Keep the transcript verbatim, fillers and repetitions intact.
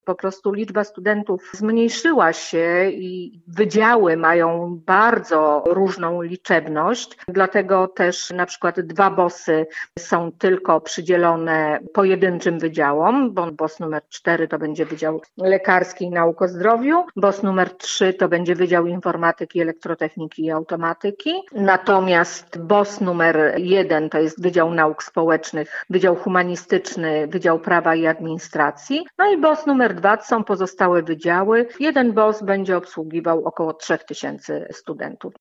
po prostu liczba studentów zmniejszyła się i wydziały mają bardzo różną liczebność, dlatego też na przykład dwa bosy są tylko przydzielone pojedynczym wydziałom, bo bos numer cztery to będzie Wydział Lekarski i Nauk o Zdrowiu, bos numer trzy to będzie Wydział Informatyki, Elektrotechniki i Automatyki, natomiast bos numer jeden to jest Wydział Nauk Społecznych, Wydział Humanistyczny, Wydział Prawa i Administracji, no i bos numer dwa to są pozostałe wydziały. Jeden bos będzie obsługiwał około trzech tysięcy studentów.